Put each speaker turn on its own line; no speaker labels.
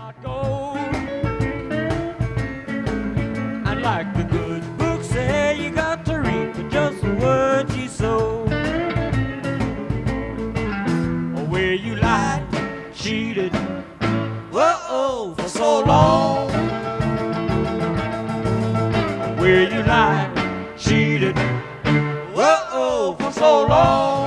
Gold. And like the good book say, you got to reap just the words you sow. Where you lied, cheated, whoa, for so long. Where you lied, cheated, whoa, for so long.